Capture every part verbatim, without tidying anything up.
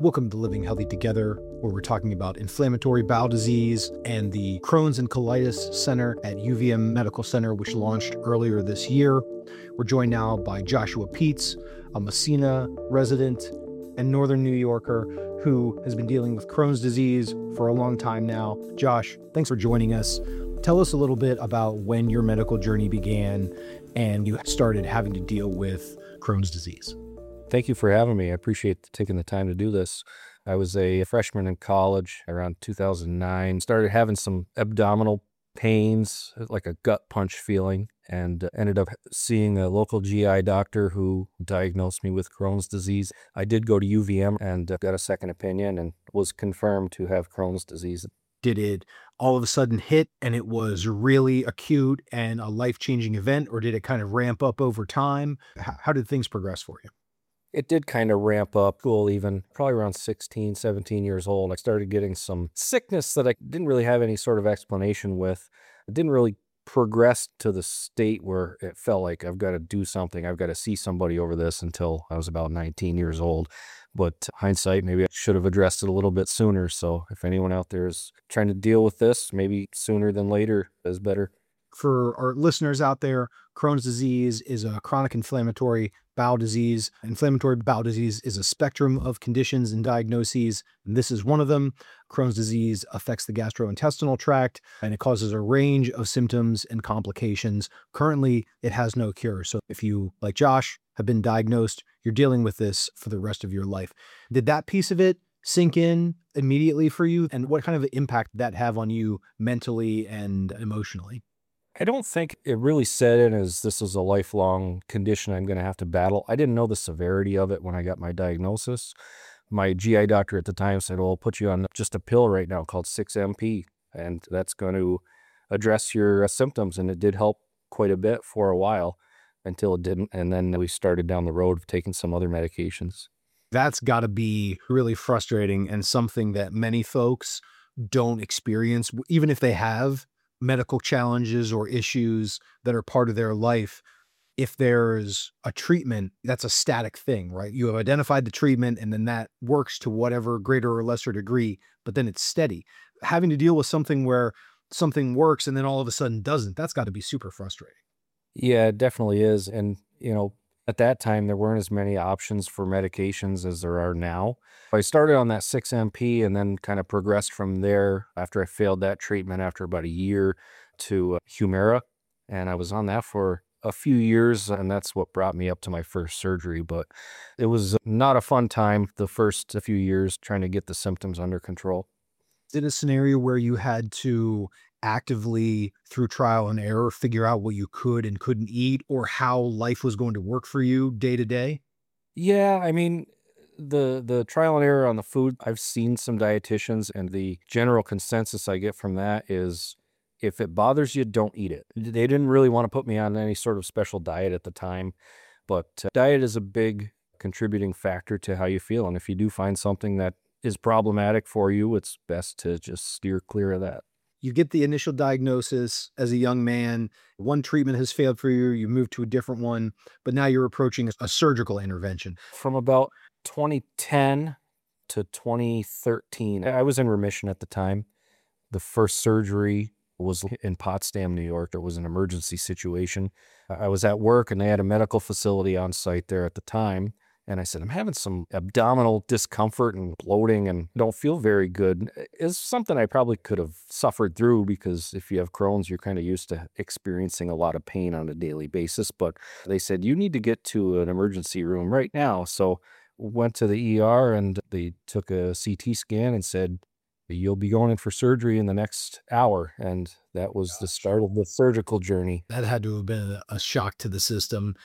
Welcome to Living Healthy Together, where we're talking about inflammatory bowel disease and the Crohn's and Colitis Center at U V M Medical Center, which launched earlier this year. We're joined now by Joshua Peets, a Messina resident and Northern New Yorker who has been dealing with Crohn's disease for a long time now. Josh, thanks for joining us. Tell us a little bit about when your medical journey began and you started having to deal with Crohn's disease. Thank you for having me. I appreciate taking the time to do this. I was a freshman in college around two thousand nine, started having some abdominal pains, like a gut punch feeling, and ended up seeing a local G I doctor who diagnosed me with Crohn's disease. I did go to U V M and got a second opinion and was confirmed to have Crohn's disease. Did it all of a sudden hit and it was really acute and a life-changing event, or did it kind of ramp up over time? H- How did things progress for you? It did kind of ramp up, school even, probably around sixteen, seventeen years old. I started getting some sickness that I didn't really have any sort of explanation with. It didn't really progress to the state where it felt like I've got to do something. I've got to see somebody over this until I was about nineteen years old. But hindsight, maybe I should have addressed it a little bit sooner. So if anyone out there is trying to deal with this, maybe sooner than later is better. For our listeners out there, Crohn's disease is a chronic inflammatory bowel disease. Inflammatory bowel disease is a spectrum of conditions and diagnoses, and this is one of them. Crohn's disease affects the gastrointestinal tract, and it causes a range of symptoms and complications. Currently, it has no cure. So if you, like Josh, have been diagnosed, you're dealing with this for the rest of your life. Did that piece of it sink in immediately for you? And what kind of impact did that have on you mentally and emotionally? I don't think it really set in as this is a lifelong condition I'm going to have to battle. I didn't know the severity of it when I got my diagnosis. My G I doctor at the time said, well, I'll put you on just a pill right now called six M P, and that's going to address your uh, symptoms. And it did help quite a bit for a while until it didn't. And then we started down the road of taking some other medications. That's got to be really frustrating and something that many folks don't experience, even if they have medical challenges or issues that are part of their life. If there's a treatment, that's a static thing, right? You have identified the treatment and then that works to whatever greater or lesser degree, but then it's steady. Having to deal with something where something works and then all of a sudden doesn't, that's got to be super frustrating. Yeah, it definitely is. And, you know, at that time, there weren't as many options for medications as there are now. I started on that six M P and then kind of progressed from there after I failed that treatment after about a year to uh, Humira. And I was on that for a few years, and that's what brought me up to my first surgery. But it was not a fun time the first few years trying to get the symptoms under control. Is it a scenario where you had to actively, through trial and error, figure out what you could and couldn't eat or how life was going to work for you day to day? Yeah, I mean, the the trial and error on the food, I've seen some dietitians, and the general consensus I get from that is if it bothers you, don't eat it. They didn't really want to put me on any sort of special diet at the time, but uh, diet is a big contributing factor to how you feel. And if you do find something that is problematic for you, it's best to just steer clear of that. You get the initial diagnosis as a young man. One treatment has failed for you. You move to a different one, but now you're approaching a surgical intervention. From about twenty ten to twenty thirteen, I was in remission at the time. The first surgery was in Potsdam, New York. It was an emergency situation. I was at work and they had a medical facility on site there at the time. And I said, I'm having some abdominal discomfort and bloating and don't feel very good. It's something I probably could have suffered through because if you have Crohn's, you're kind of used to experiencing a lot of pain on a daily basis. But they said, you need to get to an emergency room right now. So went to the E R and they took a C T scan and said, you'll be going in for surgery in the next hour. And that was the start of the surgical journey. That had to have been a shock to the system.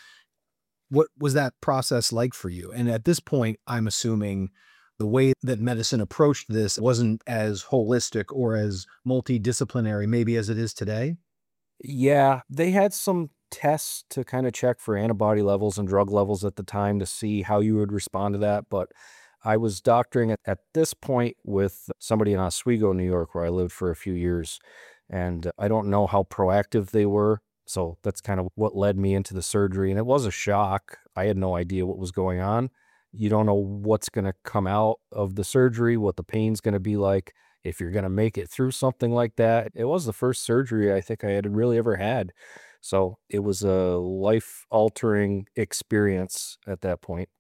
What was that process like for you? And at this point, I'm assuming the way that medicine approached this wasn't as holistic or as multidisciplinary maybe as it is today. Yeah, they had some tests to kind of check for antibody levels and drug levels at the time to see how you would respond to that. But I was doctoring at, at this point with somebody in Oswego, New York, where I lived for a few years. And I don't know how proactive they were. So that's kind of what led me into the surgery. And it was a shock. I had no idea what was going on. You don't know what's going to come out of the surgery, what the pain's going to be like, if you're going to make it through something like that. It was the first surgery I think I had really ever had. So it was a life-altering experience at that point.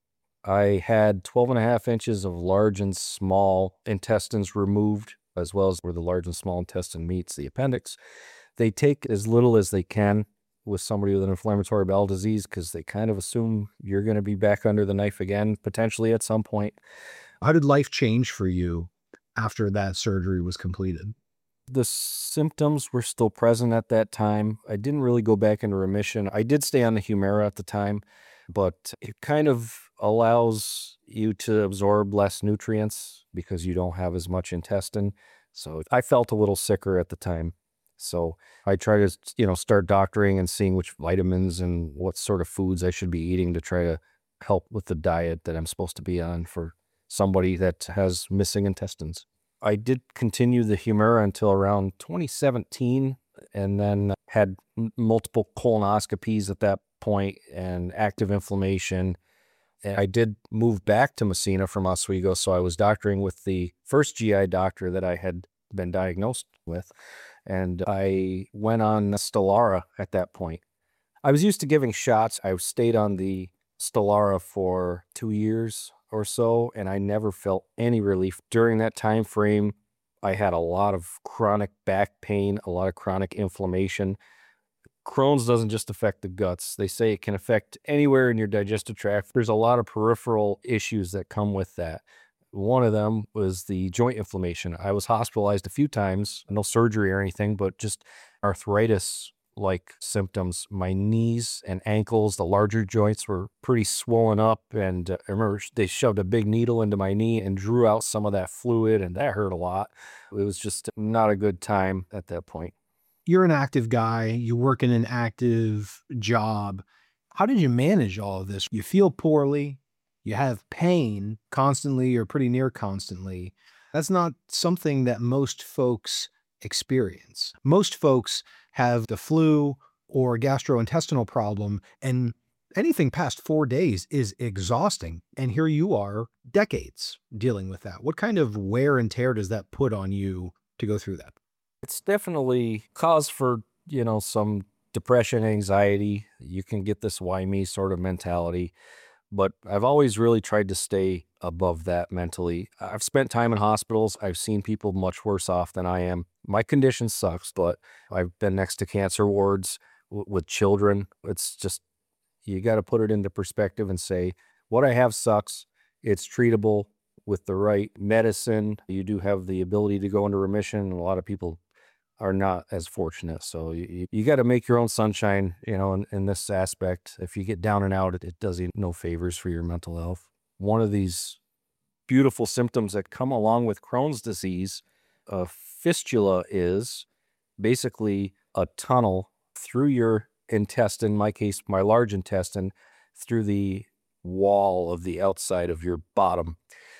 I had twelve and a half inches of large and small intestines removed, as well as where the large and small intestine meets the appendix. They take as little as they can with somebody with an inflammatory bowel disease because they kind of assume you're going to be back under the knife again, potentially at some point. How did life change for you after that surgery was completed? The symptoms were still present at that time. I didn't really go back into remission. I did stay on the Humira at the time, but it kind of allows you to absorb less nutrients because you don't have as much intestine. So I felt a little sicker at the time. So I try to, you know, start doctoring and seeing which vitamins and what sort of foods I should be eating to try to help with the diet that I'm supposed to be on for somebody that has missing intestines. I did continue the Humira until around twenty seventeen, and then had m- multiple colonoscopies at that point and active inflammation. And I did move back to Messina from Oswego, so I was doctoring with the first G I doctor that I had been diagnosed with, and I went on Stelara at that point. I was used to giving shots. I stayed on the Stelara for two years or so, and I never felt any relief. During that time frame, I had a lot of chronic back pain, a lot of chronic inflammation. Crohn's doesn't just affect the guts. They say it can affect anywhere in your digestive tract. There's a lot of peripheral issues that come with that. One of them was the joint inflammation. I was hospitalized a few times, no surgery or anything, but just arthritis like symptoms. My knees and ankles, the larger joints were pretty swollen up. And uh, I remember they shoved a big needle into my knee and drew out some of that fluid, and that hurt a lot. It was just not a good time at that point. You're an active guy, you work in an active job. How did you manage all of this? You feel poorly, you have pain constantly or pretty near constantly. That's not something that most folks experience. Most folks have the flu or gastrointestinal problem, and anything past four days is exhausting. And here you are, decades dealing with that. What kind of wear and tear does that put on you to go through that? It's definitely cause for, you know, some depression, anxiety. You can get this why me sort of mentality, but I've always really tried to stay above that mentally. I've spent time in hospitals. I've seen people much worse off than I am. My condition sucks, but I've been next to cancer wards w- with children. It's just, you got to put it into perspective and say, what I have sucks. It's treatable with the right medicine. You do have the ability to go into remission, and a lot of people are not as fortunate. So you, you got to make your own sunshine, you know, in, in this aspect. If you get down and out, it, it does you no favors for your mental health. One of these beautiful symptoms that come along with Crohn's disease, a fistula, is basically a tunnel through your intestine, in my case, my large intestine, through the wall of the outside of your bottom.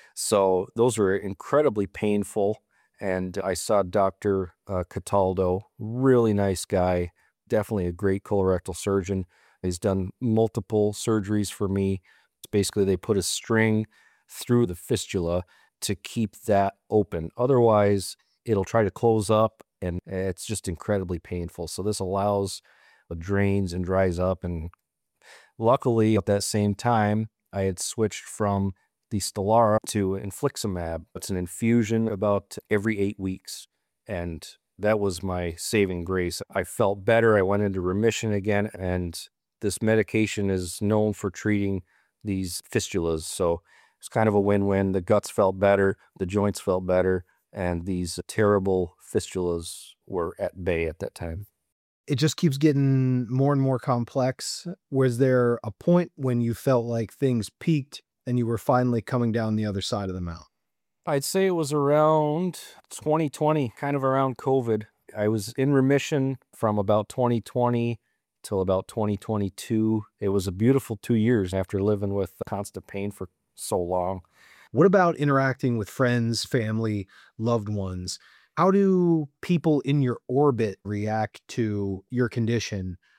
So those are incredibly painful. And I saw Doctor Uh, Cataldo, really nice guy, definitely a great colorectal surgeon. He's done multiple surgeries for me. Basically, they put a string through the fistula to keep that open. Otherwise, it'll try to close up, and it's just incredibly painful. So this allows it drains and dries up. And luckily, at that same time, I had switched from the Stelara to infliximab. It's an infusion about every eight weeks. And that was my saving grace. I felt better. I went into remission again. And this medication is known for treating these fistulas. So it's kind of a win-win. The guts felt better. The joints felt better. And these terrible fistulas were at bay at that time. It just keeps getting more and more complex. Was there a point when you felt like things peaked and you were finally coming down the other side of the mountain? I'd say it was around twenty twenty, kind of around COVID. I was in remission from about twenty twenty till about twenty twenty-two. It was a beautiful two years after living with constant pain for so long. What about interacting with friends, family, loved ones? How do people in your orbit react to your condition?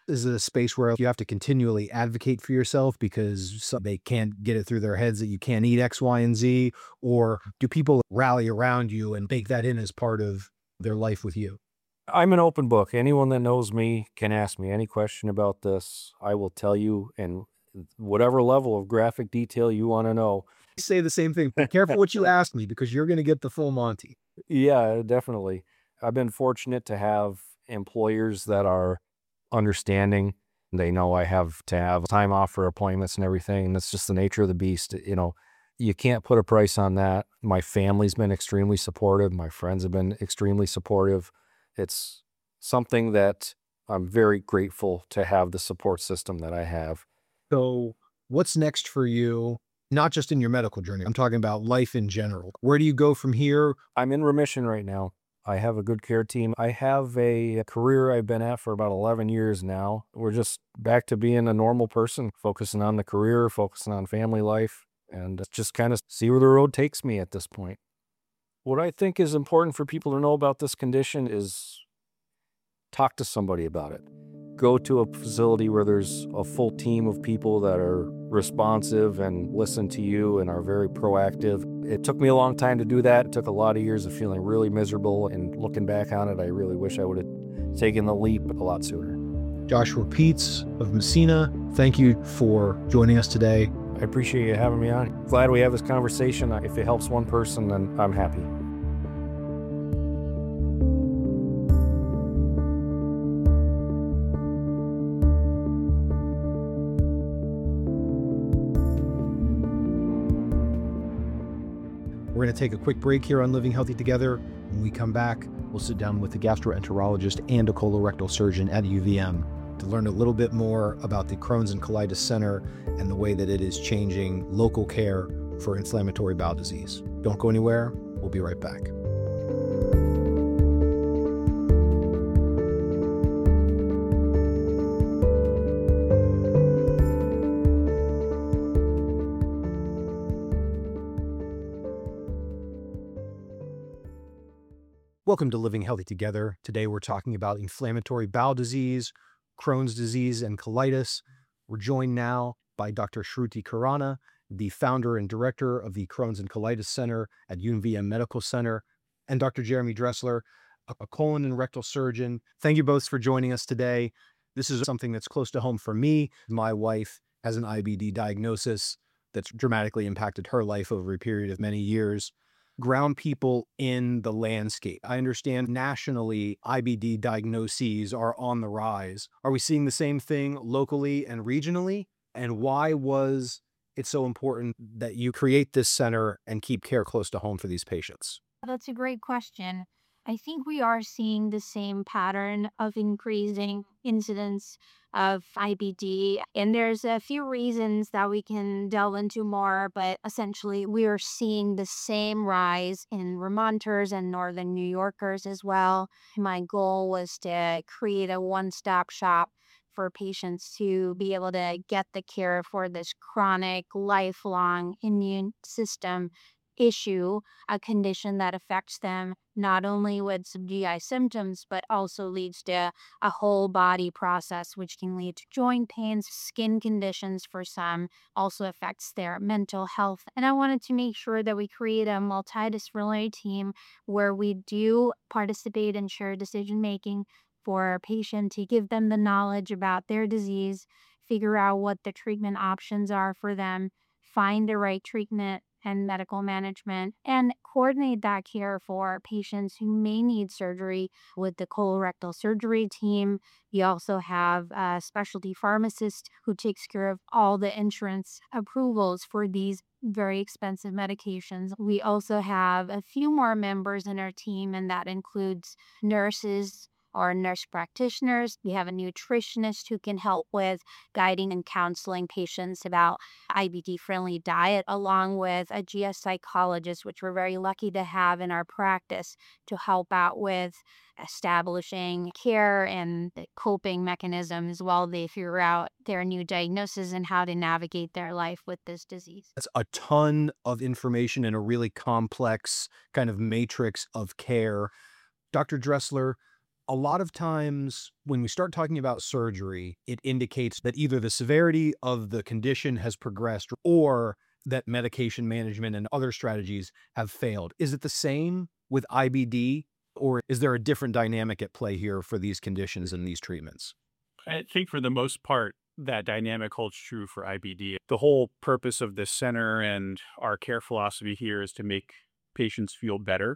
Is it a space where you have to continually advocate for yourself because some, they can't get it through their heads that you can't eat X, Y, and Z? Or do people rally around you and bake that in as part of their life with you? I'm an open book. Anyone that knows me can ask me any question about this. I will tell you, and whatever level of graphic detail you want to know. Say the same thing. Be careful what you ask me because you're going to get the full Monty. Yeah, definitely. I've been fortunate to have employers that are understanding. They know I have to have time off for appointments and everything. And that's just the nature of the beast. You know, you can't put a price on that. My family's been extremely supportive. My friends have been extremely supportive. It's something that I'm very grateful to have the support system that I have. So what's next for you? Not just in your medical journey. I'm talking about life in general. Where do you go from here? I'm in remission right now. I have a good care team. I have a career I've been at for about eleven years now. We're just back to being a normal person, focusing on the career, focusing on family life, and just kind of see where the road takes me at this point. What I think is important for people to know about this condition is talk to somebody about it. Go to a facility where there's a full team of people that are responsive and listen to you and are very proactive. It took me a long time to do that. It took a lot of years of feeling really miserable, and looking back on it, I really wish I would have taken the leap a lot sooner. Joshua Peets of Messina, thank you for joining us today. I appreciate you having me on. Glad we have this conversation. If it helps one person, then I'm happy. We're going to take a quick break here on Living Healthy Together. When we come back, we'll sit down with a gastroenterologist and a colorectal surgeon at U V M to learn a little bit more about the Crohn's and Colitis Center and the way that it is changing local care for inflammatory bowel disease. Don't go anywhere. We'll be right back. Welcome to Living Healthy Together. Today we're talking about inflammatory bowel disease, Crohn's disease, and colitis. We're joined now by Doctor Shruti Khurana, the founder and director of the Crohn's and Colitis Center at U V M Medical Center, and Doctor Jeremy Dressler, a colon and rectal surgeon. Thank you both for joining us today. This is something that's close to home for me. My wife has an I B D diagnosis that's dramatically impacted her life over a period of many years. Ground people in the landscape. I understand nationally I B D diagnoses are on the rise. Are we seeing the same thing locally and regionally? And why was it so important that you create this center and keep care close to home for these patients? That's a great question. I think we are seeing the same pattern of increasing incidence of I B D. And there's a few reasons that we can delve into more, but essentially we are seeing the same rise in Vermonters and Northern New Yorkers as well. My goal was to create a one-stop shop for patients to be able to get the care for this chronic, lifelong immune system issue, a condition that affects them not only with some G I symptoms, but also leads to a whole body process, which can lead to joint pains, skin conditions for some, also affects their mental health. And I wanted to make sure that we create a multidisciplinary team where we do participate in shared decision making for our patient to give them the knowledge about their disease, figure out what the treatment options are for them, find the right treatment and medical management, and coordinate that care for patients who may need surgery with the colorectal surgery team. You also have a specialty pharmacist who takes care of all the insurance approvals for these very expensive medications. We also have a few more members in our team, and that includes nurses or nurse practitioners. We have a nutritionist who can help with guiding and counseling patients about I B D-friendly diet, along with a G I psychologist, which we're very lucky to have in our practice to help out with establishing care and the coping mechanisms while they figure out their new diagnosis and how to navigate their life with this disease. That's a ton of information in a really complex kind of matrix of care. Doctor Dressler, A lot of times when we start talking about surgery, it indicates that either the severity of the condition has progressed or that medication management and other strategies have failed. Is it the same with I B D, or is there a different dynamic at play here for these conditions and these treatments? I think for the most part, that dynamic holds true for I B D. The whole purpose of this center and our care philosophy here is to make patients feel better.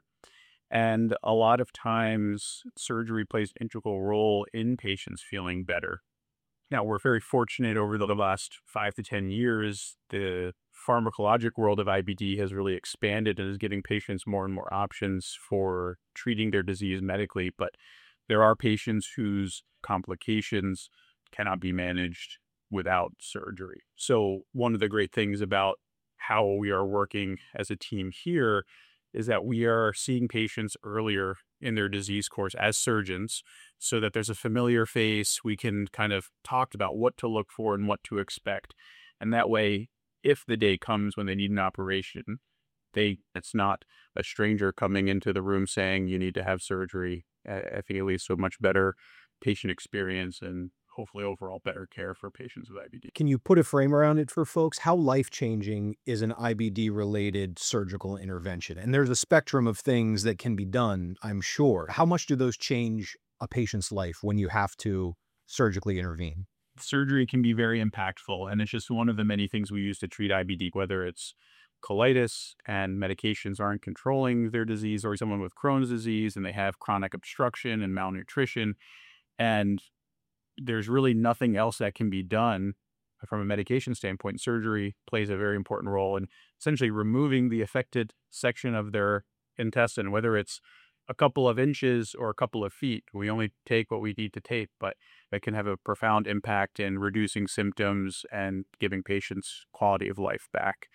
And a lot of times, surgery plays an integral role in patients feeling better. Now, we're very fortunate over the last five to ten years, the pharmacologic world of I B D has really expanded and is giving patients more and more options for treating their disease medically. But there are patients whose complications cannot be managed without surgery. So one of the great things about how we are working as a team here is that we are seeing patients earlier in their disease course as surgeons so that there's a familiar face. We can kind of talk about what to look for and what to expect. And that way, if the day comes when they need an operation, they it's not a stranger coming into the room saying you need to have surgery. I I think it leads to a much better patient experience and hopefully overall better care for patients with I B D. Can you put a frame around it for folks? How life-changing is an I B D-related surgical intervention? And there's a spectrum of things that can be done, I'm sure. How much do those change a patient's life when you have to surgically intervene? Surgery can be very impactful, and it's just one of the many things we use to treat I B D, whether it's colitis and medications aren't controlling their disease, or someone with Crohn's disease and they have chronic obstruction and malnutrition. And there's really nothing else that can be done from a medication standpoint. Surgery plays a very important role in essentially removing the affected section of their intestine, whether it's a couple of inches or a couple of feet. We only take what we need to take, but that can have a profound impact in reducing symptoms and giving patients quality of life back.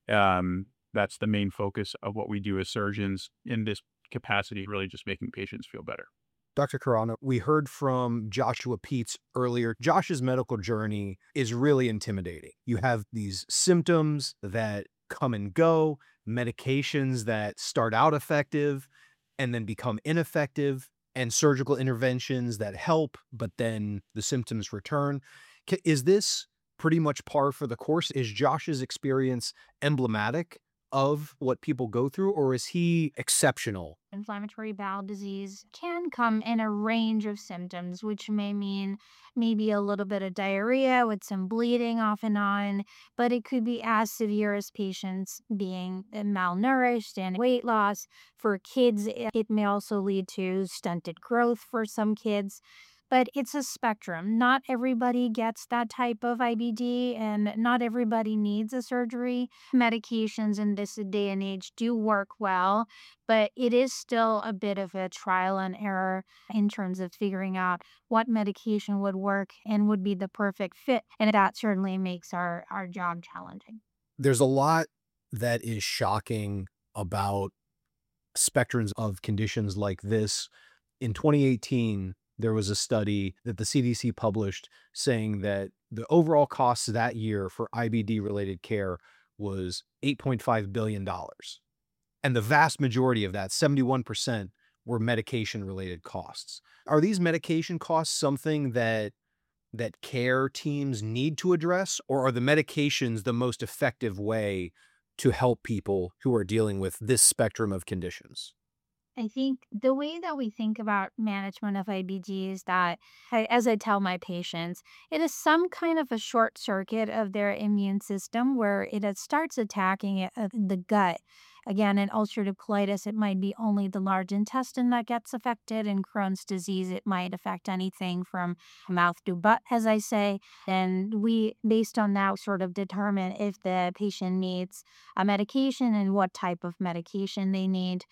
Um, that's the main focus of what we do as surgeons in this capacity, really just making patients feel better. Doctor Carano, we heard from Joshua Peets earlier. Josh's medical journey is really intimidating. You have these symptoms that come and go, medications that start out effective and then become ineffective, and surgical interventions that help, but then the symptoms return. Ca- Is this pretty much par for the course? Is Josh's experience emblematic of what people go through, or is he exceptional? Inflammatory bowel disease can come in a range of symptoms, which may mean maybe a little bit of diarrhea with some bleeding off and on, but it could be as severe as patients being uh, malnourished and weight loss. For kids, it it may also lead to stunted growth for some kids. But it's a spectrum. Not everybody gets that type of I B D, and not everybody needs a surgery. Medications in this day and age do work well, but it is still a bit of a trial and error in terms of figuring out what medication would work and would be the perfect fit. And that certainly makes our, our job challenging. There's a lot that is shocking about spectrums of conditions like this. In twenty eighteen, there was a study that the C D C published saying that the overall costs that year for I B D related care was eight point five billion dollars. And the vast majority of that, seventy-one percent, were medication related costs. Are these medication costs something that that care teams need to address, or are the medications the most effective way to help people who are dealing with this spectrum of conditions? I think the way that we think about management of I B D is that, I- as I tell my patients, it is some kind of a short circuit of their immune system where it uh, starts attacking it, uh, the gut. Again, in ulcerative colitis, it might be only the large intestine that gets affected. In Crohn's disease, it might affect anything from mouth to butt, as I say. And we, based on that, sort of determine if the patient needs a medication and what type of medication they need.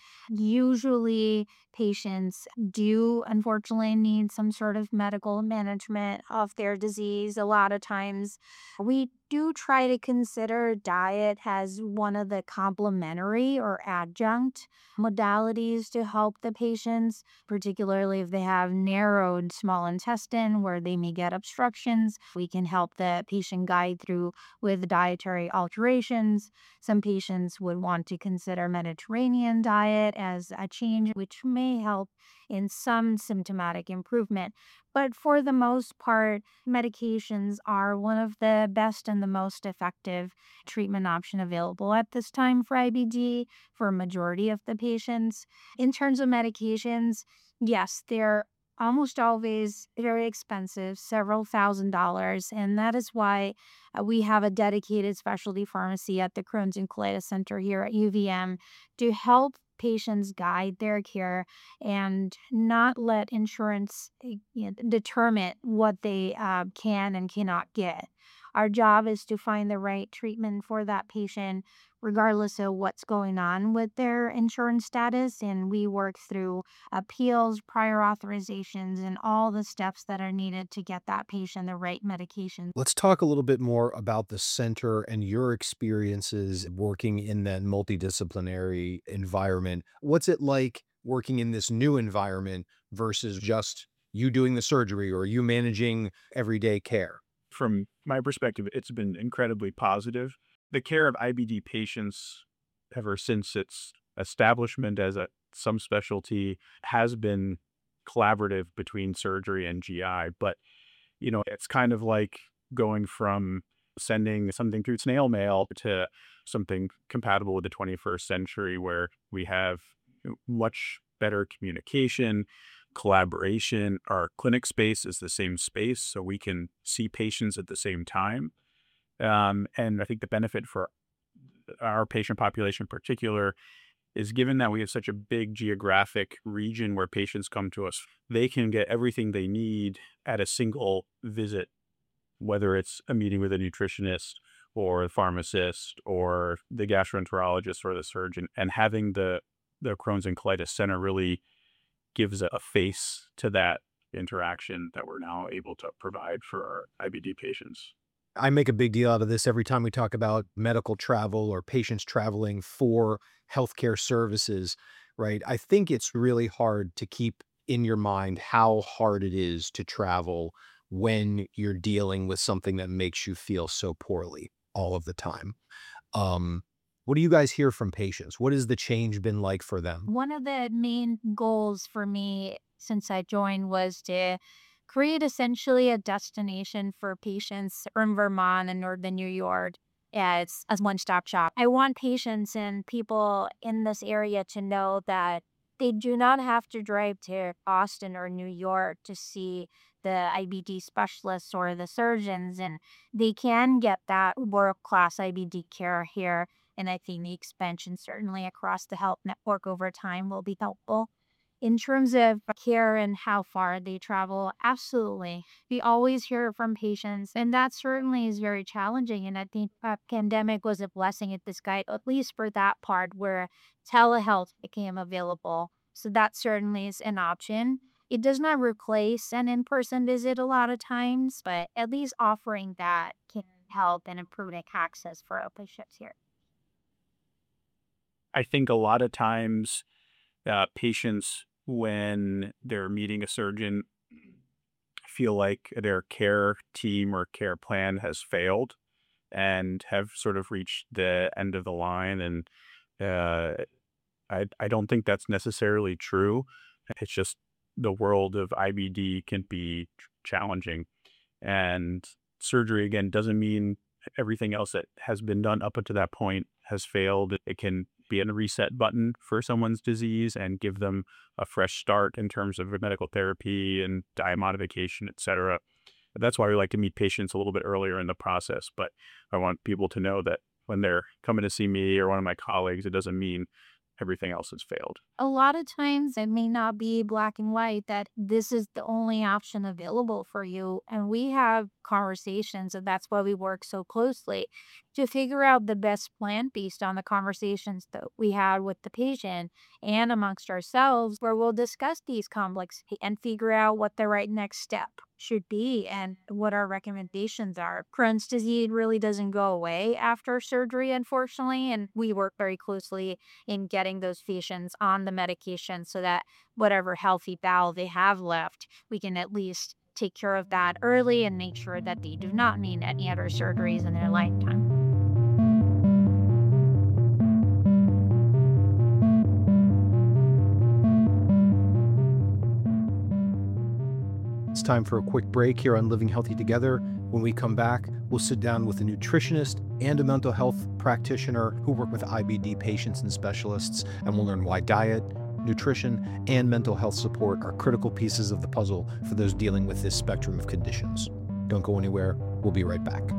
Usually, patients do unfortunately need some sort of medical management of their disease. A lot of times, we do try to consider diet as one of the complementary or adjunct modalities to help the patients, particularly if they have narrowed small intestine where they may get obstructions. We can help the patient guide through with dietary alterations. Some patients would want to consider Mediterranean diet as a change, which may help in some symptomatic improvement. But for the most part, medications are one of the best and the most effective treatment option available at this time for I B D for a majority of the patients. In terms of medications, yes, they're almost always very expensive, several thousand dollars. And that is why uh, we have a dedicated specialty pharmacy at the Crohn's and Colitis Center here at U V M to help patients guide their care and not let insurance eh, you know, determine what they uh, can and cannot get. Our job is to find the right treatment for that patient, regardless of what's going on with their insurance status. And we work through appeals, prior authorizations, and all the steps that are needed to get that patient the right medication. Let's talk a little bit more about the center and your experiences working in that multidisciplinary environment. What's it like working in this new environment versus just you doing the surgery or you managing everyday care? From my perspective, it's been incredibly positive. The care of I B D patients ever since its establishment as a some specialty has been collaborative between surgery and G I. But, you know, it's kind of like going from sending something through snail mail to something compatible with the twenty-first century where we have much better communication, collaboration. Our clinic space is the same space, so we can see patients at the same time. Um, and I think the benefit for our patient population in particular is given that we have such a big geographic region where patients come to us, they can get everything they need at a single visit, whether it's a meeting with a nutritionist or a pharmacist or the gastroenterologist or the surgeon. And having the, the Crohn's and Colitis Center really gives a, a face to that interaction that we're now able to provide for our I B D patients. I make a big deal out of this every time we talk about medical travel or patients traveling for healthcare services, right? I think it's really hard to keep in your mind how hard it is to travel when you're dealing with something that makes you feel so poorly all of the time. Um, what do you guys hear from patients? What has the change been like for them? One of the main goals for me since I joined was to create essentially a destination for patients from Vermont and Northern New York as a one-stop shop. I want patients and people in this area to know that they do not have to drive to Austin or New York to see the I B D specialists or the surgeons, and they can get that world-class I B D care here. And I think the expansion certainly across the health network over time will be helpful. In terms of care and how far they travel, absolutely. We always hear from patients, and that certainly is very challenging. And I think a pandemic was a blessing in disguise, at least for that part where telehealth became available. So that certainly is an option. It does not replace an in-person visit a lot of times, but at least offering that can help and improve access for our patients here. I think a lot of times uh, patients, when they're meeting a surgeon, feel like their care team or care plan has failed and have sort of reached the end of the line. And uh, I, I don't think that's necessarily true. It's just the world of I B D can be challenging. And surgery, again, doesn't mean everything else that has been done up until that point has failed. It can be a reset button for someone's disease and give them a fresh start in terms of medical therapy and diet modification, et cetera. That's why we like to meet patients a little bit earlier in the process. But I want people to know that when they're coming to see me or one of my colleagues, it doesn't mean everything else has failed. A lot of times it may not be black and white that this is the only option available for you. And we have conversations, and that's why we work so closely to figure out the best plan based on the conversations that we had with the patient and amongst ourselves, where we'll discuss these complex and figure out what the right next step should be and what our recommendations are. Crohn's disease really doesn't go away after surgery, unfortunately, and we work very closely in getting those patients on the medication so that whatever healthy bowel they have left, we can at least take care of that early and make sure that they do not need any other surgeries in their lifetime. time for a quick break here on Living Healthy Together. When we come back, we'll sit down with a nutritionist and a mental health practitioner who work with I B D patients and specialists, and we'll learn why diet, nutrition, and mental health support are critical pieces of the puzzle for those dealing with this spectrum of conditions. Don't go anywhere. We'll be right back.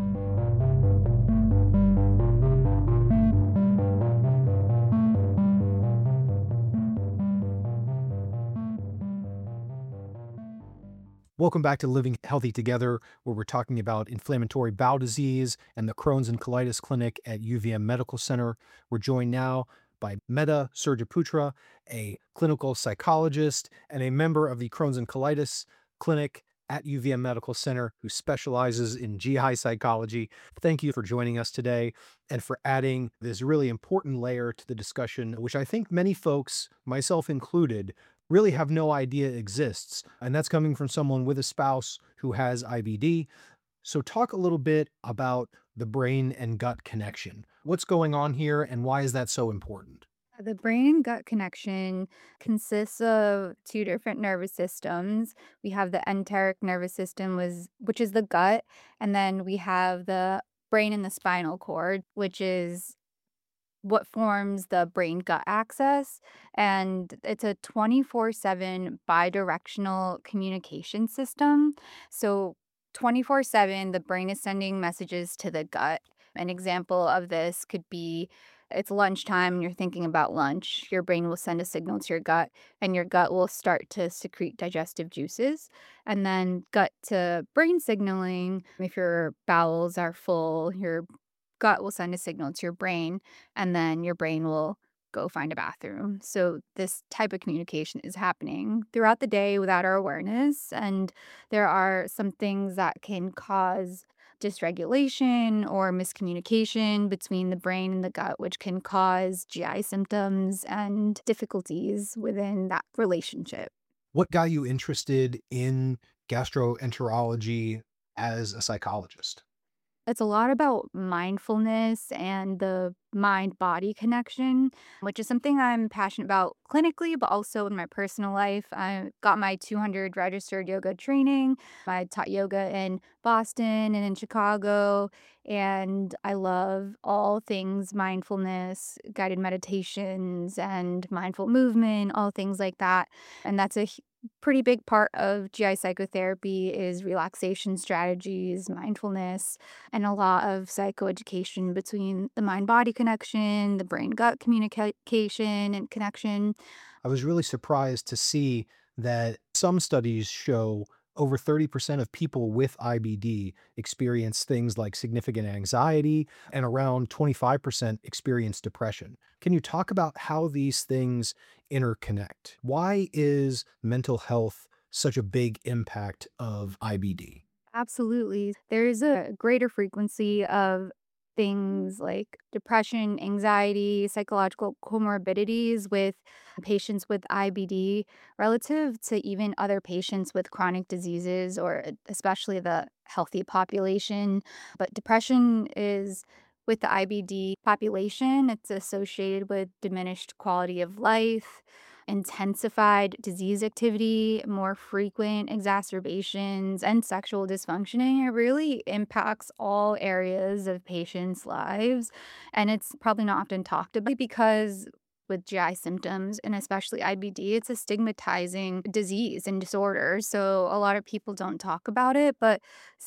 Welcome back to Living Healthy Together, where we're talking about inflammatory bowel disease and the Crohn's and Colitis Clinic at U V M Medical Center. We're joined now by Medha Suryaputra, a clinical psychologist and a member of the Crohn's and Colitis Clinic at U V M Medical Center who specializes in G I psychology. Thank you for joining us today and for adding this really important layer to the discussion, which I think many folks, myself included, really have no idea exists. And that's coming from someone with a spouse who has I B D. So talk a little bit about the brain and gut connection. What's going on here and why is that so important? The brain and gut connection consists of two different nervous systems. We have the enteric nervous system, was which is the gut, and then we have the brain and the spinal cord, which is what forms the brain gut axis. And it's a twenty-four seven bidirectional communication system. So twenty-four seven, the brain is sending messages to the gut. An example of this could be it's lunchtime and you're thinking about lunch. Your brain will send a signal to your gut, and your gut will start to secrete digestive juices. And then gut to brain signaling, if your bowels are full, your gut will send a signal to your brain, and then your brain will go find a bathroom. So this type of communication is happening throughout the day without our awareness. And there are some things that can cause dysregulation or miscommunication between the brain and the gut, which can cause G I symptoms and difficulties within that relationship. What got you interested in gastroenterology as a psychologist? It's a lot about mindfulness and the mind-body connection, which is something I'm passionate about clinically, but also in my personal life. I got my two hundred registered yoga training. I taught yoga in Boston and in Chicago, and I love all things mindfulness, guided meditations, and mindful movement, all things like that. And that's a h- pretty big part of G I psychotherapy is relaxation strategies, mindfulness, and a lot of psychoeducation between the mind body connection, the brain gut communication and connection. I was really surprised to see that some studies show over thirty percent of people with I B D experience things like significant anxiety, and around twenty-five percent experience depression. Can you talk about how these things interconnect? Why is mental health such a big impact of I B D? Absolutely. There is a greater frequency of things like depression, anxiety, psychological comorbidities with patients with I B D relative to even other patients with chronic diseases or especially the healthy population. But depression is with the I B D population, it's associated with diminished quality of life, intensified disease activity, more frequent exacerbations, and sexual dysfunctioning. It really impacts all areas of patients' lives. And it's probably not often talked about because with G I symptoms and especially I B D, it's a stigmatizing disease and disorder. So a lot of people don't talk about it, but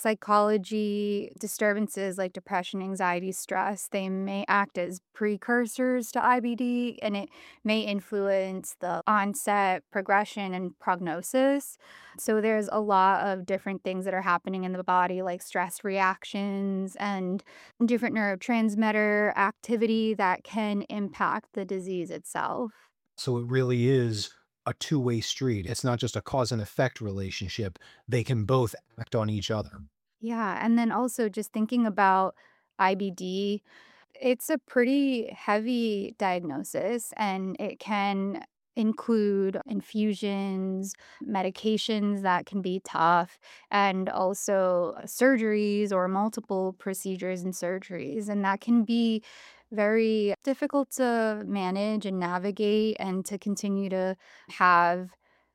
psychology disturbances like depression, anxiety, stress, they may act as precursors to I B D, and it may influence the onset, progression, and prognosis. So there's a lot of different things that are happening in the body, like stress reactions and different neurotransmitter activity that can impact the disease itself. So it really is a two-way street. It's not just a cause and effect relationship. They can both act on each other. Yeah, and then also just thinking about I B D, it's a pretty heavy diagnosis and it can include infusions, medications that can be tough, and also surgeries or multiple procedures and surgeries. And that can be very difficult to manage and navigate and to continue to have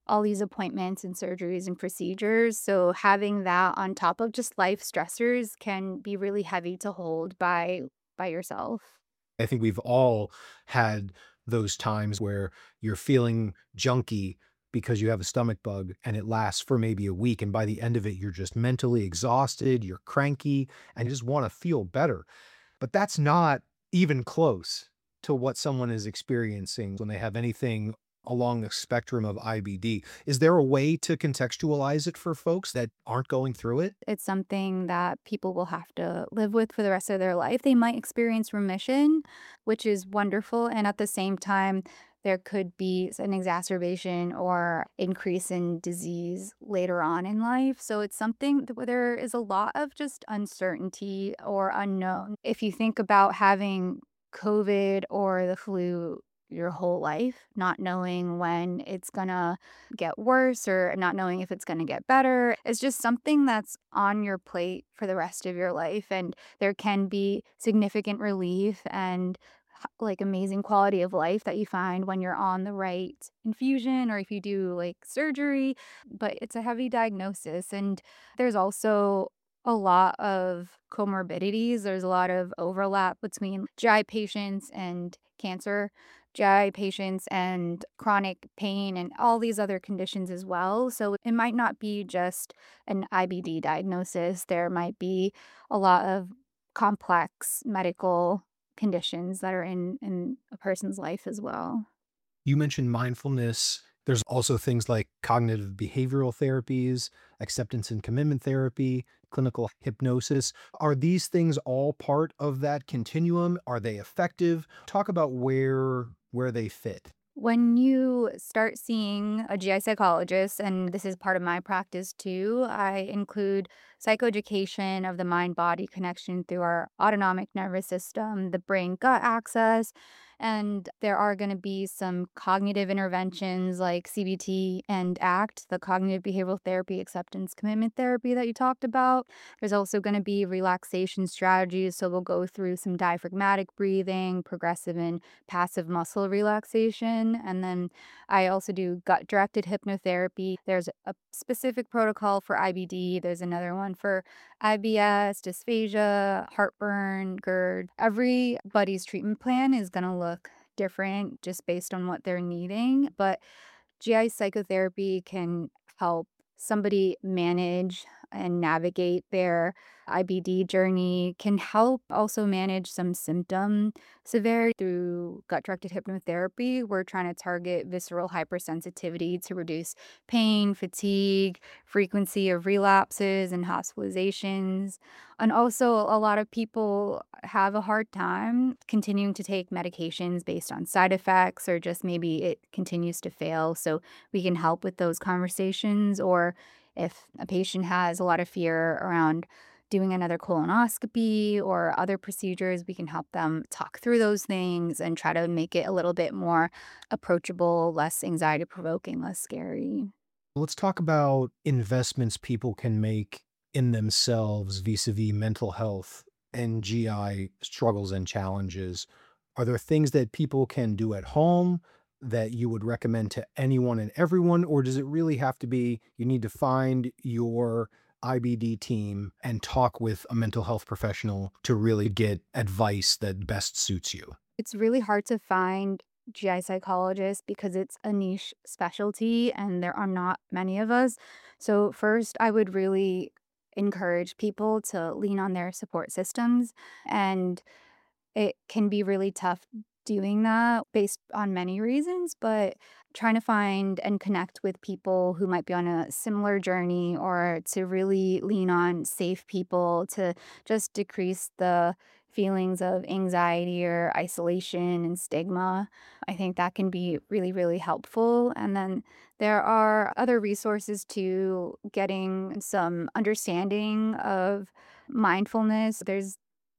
all these appointments and surgeries and procedures. So having that on top of just life stressors can be really heavy to hold by by yourself. I think we've all had those times where you're feeling junky because you have a stomach bug and it lasts for maybe a week. And by the end of it, you're just mentally exhausted, you're cranky, and you just want to feel better. But that's not even close to what someone is experiencing when they have anything along the spectrum of I B D. Is there a way to contextualize it for folks that aren't going through it? It's something that people will have to live with for the rest of their life. They might experience remission, which is wonderful. And at the same time, there could be an exacerbation or increase in disease later on in life. So it's something that where there is a lot of just uncertainty or unknown. If you think about having COVID or the flu your whole life, not knowing when it's gonna get worse or not knowing if it's gonna get better. It's just something that's on your plate for the rest of your life. And there can be significant relief and h- like amazing quality of life that you find when you're on the right infusion or if you do like surgery. But it's a heavy diagnosis. And there's also a lot of comorbidities. There's a lot of overlap between G I patients and cancer G I patients and chronic pain and all these other conditions as well. So it might not be just an I B D diagnosis. There might be a lot of complex medical conditions that are in in a person's life as well. You mentioned mindfulness. There's also things like cognitive behavioral therapies, acceptance and commitment therapy, clinical hypnosis. Are these things all part of that continuum? Are they effective? Talk about where where they fit. When you start seeing a G I psychologist, and this is part of my practice too, I include psychoeducation of the mind body connection through our autonomic nervous system, the brain gut axis. And there are going to be some cognitive interventions like C B T and ACT, the cognitive behavioral therapy, acceptance commitment therapy that you talked about. There's also going to be relaxation strategies. So we'll go through some diaphragmatic breathing, progressive and passive muscle relaxation. And then I also do gut directed hypnotherapy. There's a specific protocol for I B D, there's another one for I B S, dysphagia, heartburn, GERD. Everybody's treatment plan is going to look different just based on what they're needing. But G I psychotherapy can help somebody manage and navigate their I B D journey, can help also manage some symptom severity through gut directed hypnotherapy. We're trying to target visceral hypersensitivity to reduce pain, fatigue, frequency of relapses and hospitalizations. And also, a lot of people have a hard time continuing to take medications based on side effects, or just maybe it continues to fail. So, we can help with those conversations. Or if a patient has a lot of fear around doing another colonoscopy or other procedures, we can help them talk through those things and try to make it a little bit more approachable, less anxiety provoking, less scary. Let's talk about investments people can make in themselves vis-a-vis mental health and G I struggles and challenges. Are there things that people can do at home that you would recommend to anyone and everyone, or does it really have to be you need to find your I B D team and talk with a mental health professional to really get advice that best suits you? It's really hard to find G I psychologists because it's a niche specialty and there are not many of us. So, first, I would really encourage people to lean on their support systems. And it can be really tough doing that based on many reasons, but trying to find and connect with people who might be on a similar journey or to really lean on safe people to just decrease the feelings of anxiety or isolation and stigma. I think that can be really, really helpful. And then there are other resources to getting some understanding of mindfulness. There's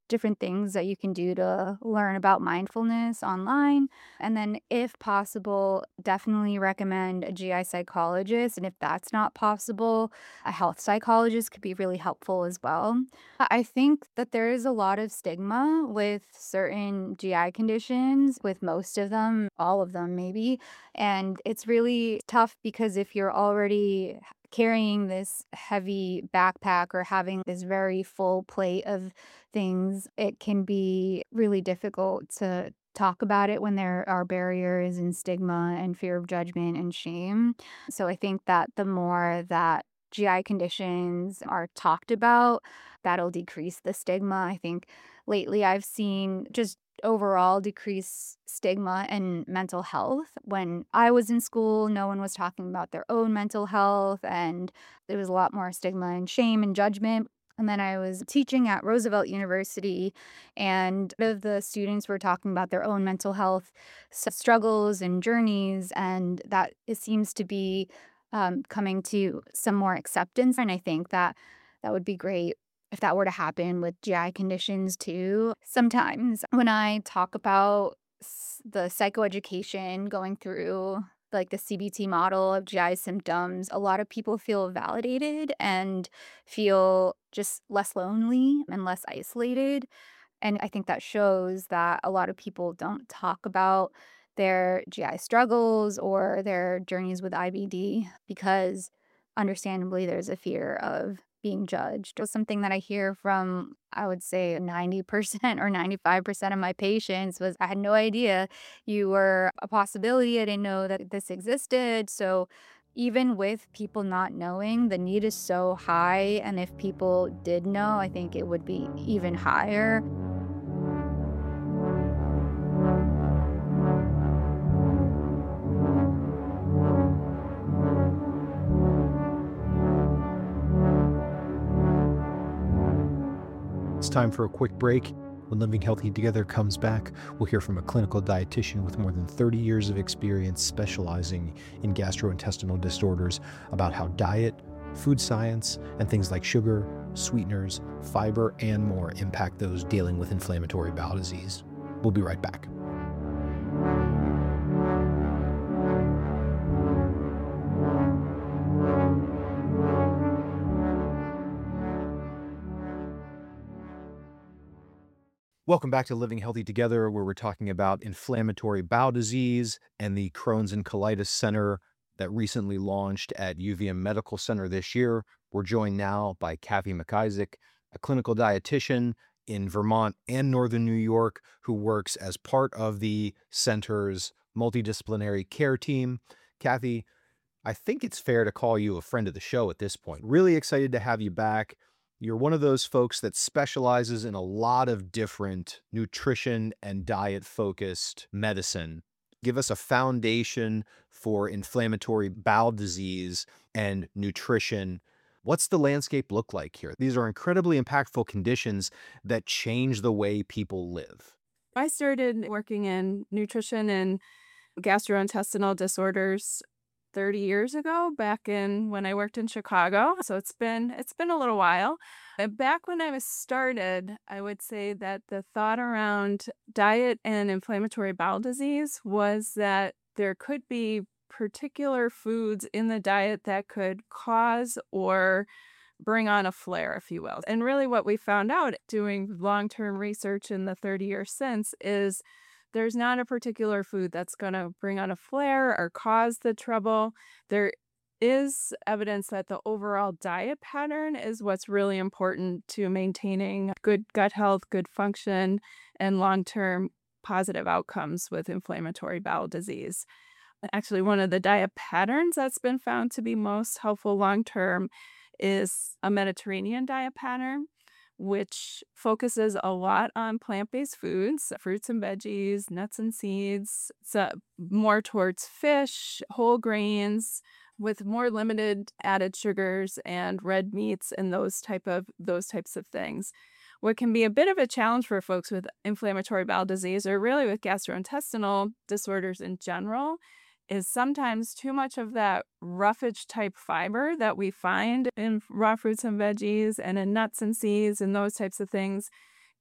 different things that you can do to learn about mindfulness online. And then, if possible, definitely recommend a G I psychologist. And if that's not possible, a health psychologist could be really helpful as well. I think that there is a lot of stigma with certain G I conditions, with most of them, all of them maybe. And it's really tough because if you're already carrying this heavy backpack or having this very full plate of things, it can be really difficult to talk about it when there are barriers and stigma and fear of judgment and shame. So I think that the more that G I conditions are talked about, that'll decrease the stigma. I think lately I've seen just overall decrease stigma and mental health. When I was in school, no one was talking about their own mental health, and there was a lot more stigma and shame and judgment. And then I was teaching at Roosevelt University, and of the students were talking about their own mental health s- struggles and journeys, and that it seems to be um, coming to some more acceptance. And I think that that would be great if that were to happen with G I conditions too. Sometimes when I talk about s- the psychoeducation going through like the C B T model of G I symptoms, a lot of people feel validated and feel just less lonely and less isolated. And I think that shows that a lot of people don't talk about their G I struggles or their journeys with I B D because understandably there's a fear of being judged. It's something that I hear from, I would say, ninety percent or ninety-five percent of my patients was, I had no idea you were a possibility. I didn't know that this existed. So even with people not knowing, the need is so high. And if people did know, I think it would be even higher. It's time for a quick break. When Living Healthy Together comes back, we'll hear from a clinical dietitian with more than thirty years of experience specializing in gastrointestinal disorders about how diet, food science, and things like sugar, sweeteners, fiber, and more impact those dealing with inflammatory bowel disease. We'll be right back. Welcome back to Living Healthy Together, where we're talking about inflammatory bowel disease and the Crohn's and Colitis Center that recently launched at U V M Medical Center this year. We're joined now by Kathy McIsaac, a clinical dietitian in Vermont and Northern New York, who works as part of the center's multidisciplinary care team. Kathy, I think it's fair to call you a friend of the show at this point. Really excited to have you back. You're one of those folks that specializes in a lot of different nutrition and diet focused medicine. Give us a foundation for inflammatory bowel disease and nutrition. What's the landscape look like here? These are incredibly impactful conditions that change the way people live. I started working in nutrition and gastrointestinal disorders thirty years ago, back in when I worked in Chicago. So it's been it's been a little while. And back when I was started, I would say that the thought around diet and inflammatory bowel disease was that there could be particular foods in the diet that could cause or bring on a flare, if you will. And really what we found out doing long-term research in the thirty years since is there's not a particular food that's going to bring on a flare or cause the trouble. There is evidence that the overall diet pattern is what's really important to maintaining good gut health, good function, and long-term positive outcomes with inflammatory bowel disease. Actually, one of the diet patterns that's been found to be most helpful long-term is a Mediterranean diet pattern, which focuses a lot on plant-based foods, fruits and veggies, nuts and seeds. It's uh, more towards fish, whole grains, with more limited added sugars and red meats and those type of those types of things. What can be a bit of a challenge for folks with inflammatory bowel disease, or really with gastrointestinal disorders in general, is sometimes too much of that roughage type fiber that we find in raw fruits and veggies and in nuts and seeds and those types of things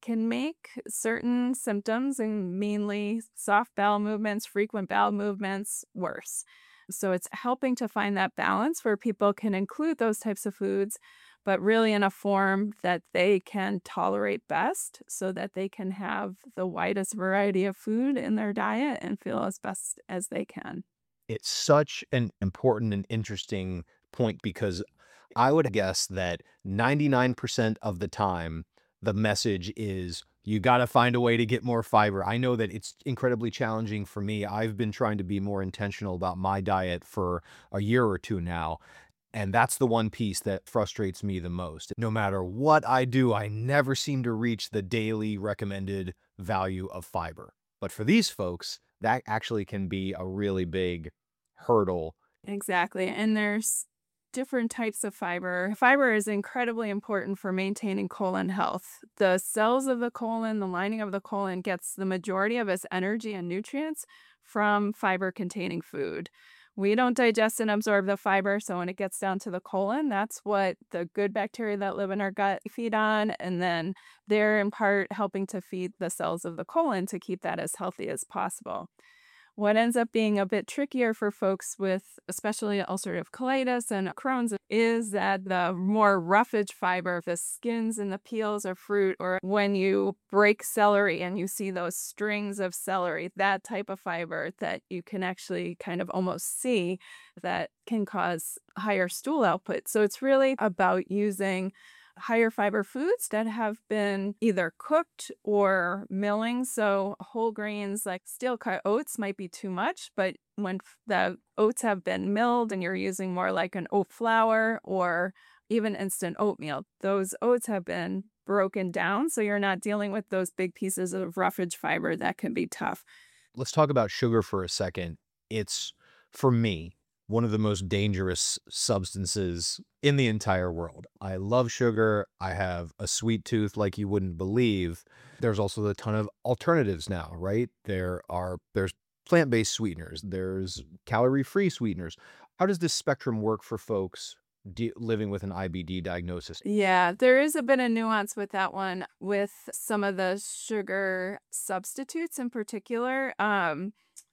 can make certain symptoms, and mainly soft bowel movements, frequent bowel movements, worse. So it's helping to find that balance where people can include those types of foods, but really in a form that they can tolerate best so that they can have the widest variety of food in their diet and feel as best as they can. It's such an important and interesting point because I would guess that ninety-nine percent of the time, the message is you got to find a way to get more fiber. I know that it's incredibly challenging for me. I've been trying to be more intentional about my diet for a year or two now. And that's the one piece that frustrates me the most. No matter what I do, I never seem to reach the daily recommended value of fiber. But for these folks, that actually can be a really big hurdle. Exactly. And there's different types of fiber. Fiber is incredibly important for maintaining colon health. The cells of the colon, the lining of the colon gets the majority of its energy and nutrients from fiber containing food. We don't digest and absorb the fiber, so when it gets down to the colon, that's what the good bacteria that live in our gut feed on, and then they're in part helping to feed the cells of the colon to keep that as healthy as possible. What ends up being a bit trickier for folks with especially ulcerative colitis and Crohn's is that the more roughage fiber, the skins and the peels of fruit, or when you break celery and you see those strings of celery, that type of fiber that you can actually kind of almost see, that can cause higher stool output. So it's really about using higher fiber foods that have been either cooked or milling. So whole grains like steel cut oats might be too much, but when f- the oats have been milled and you're using more like an oat flour or even instant oatmeal, those oats have been broken down. So you're not dealing with those big pieces of roughage fiber that can be tough. Let's talk about sugar for a second. It's, for me, one of the most dangerous substances in the entire world. I love sugar. I have a sweet tooth like you wouldn't believe. There's also a ton of alternatives now, right? There are there's plant-based sweeteners, there's calorie-free sweeteners. How does this spectrum work for folks de- living with an I B D diagnosis? Yeah, there is a bit of nuance with that one with some of the sugar substitutes in particular. Um,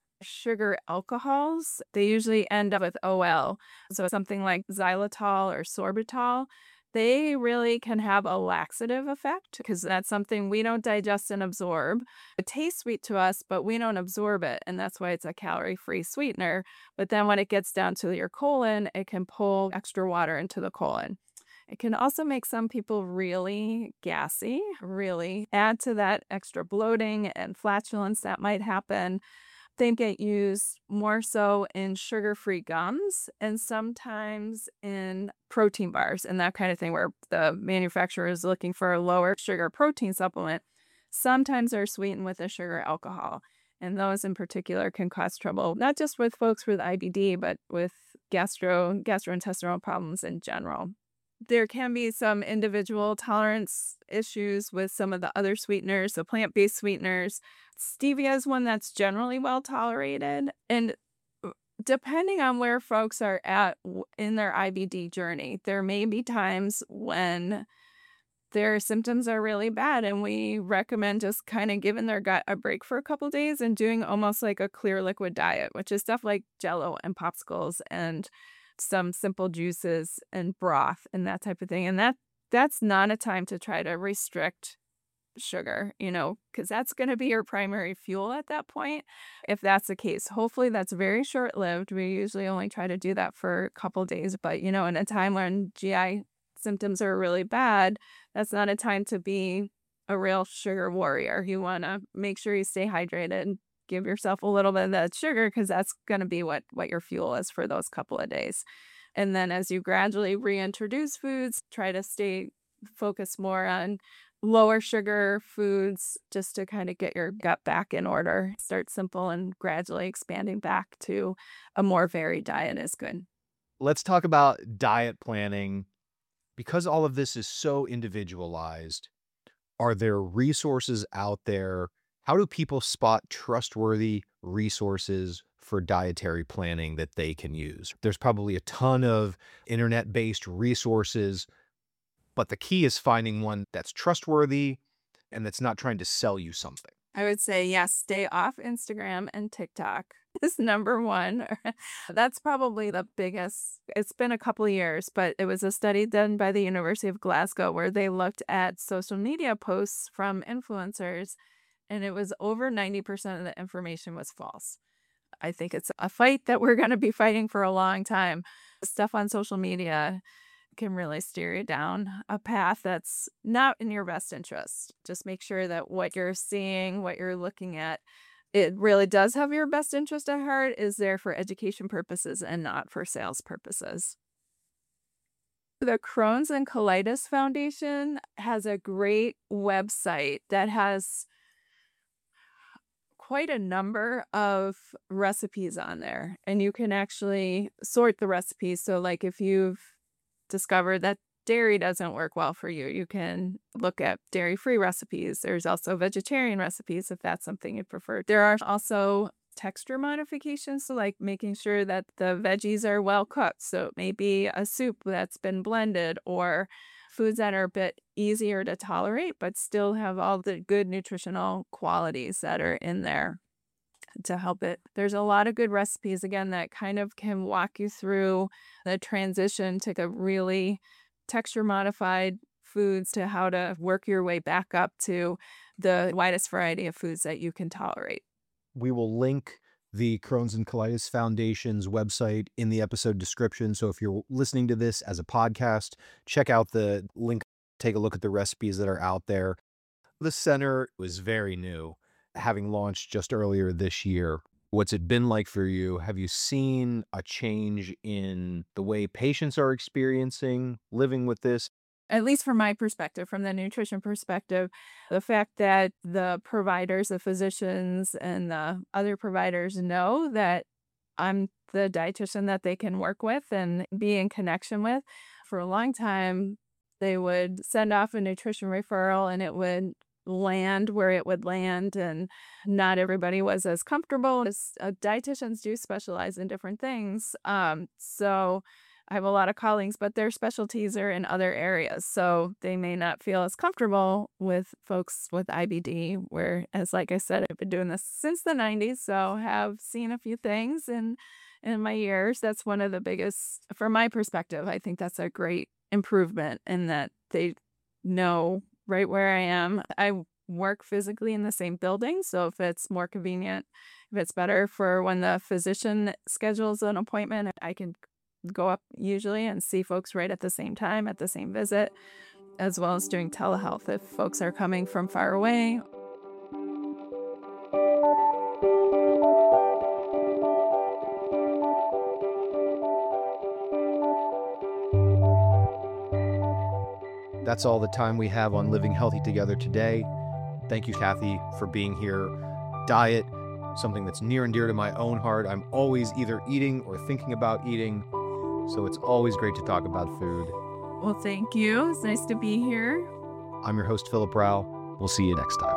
sugar alcohols, they usually end up with O L. So something like xylitol or sorbitol, they really can have a laxative effect because that's something we don't digest and absorb. It tastes sweet to us, but we don't absorb it. And that's why it's a calorie-free sweetener. But then when it gets down to your colon, it can pull extra water into the colon. It can also make some people really gassy, really add to that extra bloating and flatulence that might happen. They get used more so in sugar-free gums and sometimes in protein bars and that kind of thing where the manufacturer is looking for a lower sugar protein supplement. Sometimes they're sweetened with a sugar alcohol. And those in particular can cause trouble, not just with folks with I B D, but with gastro gastrointestinal problems in general. There can be some individual tolerance issues with some of the other sweeteners, the plant-based sweeteners. Stevia is one that's generally well tolerated. And uh, depending on where folks are at w- in their I B D journey, there may be times when their symptoms are really bad and we recommend just kind of giving their gut a break for a couple days and doing almost like a clear liquid diet, which is stuff like Jello and popsicles and some simple juices and broth and that type of thing. And that that's not a time to try to restrict sugar, you know, because that's going to be your primary fuel at that point. If that's the case, hopefully that's very short lived. We usually only try to do that for a couple days, but you know, in a time when G I symptoms are really bad, that's not a time to be a real sugar warrior. You want to make sure you stay hydrated, give yourself a little bit of that sugar because that's going to be what what your fuel is for those couple of days. And then as you gradually reintroduce foods, try to stay focused more on lower sugar foods just to kind of get your gut back in order. Start simple and gradually expanding back to a more varied diet is good. Let's talk about diet planning. Because all of this is so individualized, are there resources out there? How do people spot trustworthy resources for dietary planning that they can use? There's probably a ton of internet-based resources, but the key is finding one that's trustworthy and that's not trying to sell you something? I would say, yes, stay off Instagram and TikTok is number one. That's probably the biggest. It's been a couple of years, but it was a study done by the University of Glasgow where they looked at social media posts from influencers, and it was over ninety percent of the information was false. I think it's a fight that we're going to be fighting for a long time. Stuff on social media can really steer you down a path that's not in your best interest. Just make sure that what you're seeing, what you're looking at, it really does have your best interest at heart, is there for education purposes and not for sales purposes. The Crohn's and Colitis Foundation has a great website that has quite a number of recipes on there, and you can actually sort the recipes. So like if you've discovered that dairy doesn't work well for you, you can look at dairy-free recipes. There's also vegetarian recipes if that's something you prefer. There are also texture modifications, so like making sure that the veggies are well cooked. So it may be a soup that's been blended, or foods that are a bit easier to tolerate but still have all the good nutritional qualities that are in there to help it. There's a lot of good recipes, again, that kind of can walk you through the transition to a really texture modified foods to how to work your way back up to the widest variety of foods that you can tolerate. We will link the Crohn's and Colitis Foundation's website in the episode description. So if you're listening to this as a podcast, check out the link, take a look at the recipes that are out there. The center was very new, having launched just earlier this year. What's it been like for you? Have you seen a change in the way patients are experiencing living with this? At least from my perspective, from the nutrition perspective, the fact that the providers, the physicians, and the other providers know that I'm the dietitian that they can work with and be in connection with. For a long time, they would send off a nutrition referral and it would land where it would land, and not everybody was as comfortable. As uh, dietitians do specialize in different things. Um, so I have a lot of colleagues, but their specialties are in other areas. So they may not feel as comfortable with folks with I B D, whereas, like I said, I've been doing this since the nineties, so have seen a few things in, in my years. That's one of the biggest, from my perspective, I think that's a great improvement in that they know right where I am. I work physically in the same building, so if it's more convenient, if it's better for when the physician schedules an appointment, I can go up usually and see folks right at the same time at the same visit, as well as doing telehealth if folks are coming from far away. That's all the time we have on Living Healthy Together today. Thank you, Kathy, for being here. Diet, something that's near and dear to my own heart. I'm always either eating or thinking about eating, so it's always great to talk about food. Well, thank you. It's nice to be here. I'm your host, Philip Rao. We'll see you next time.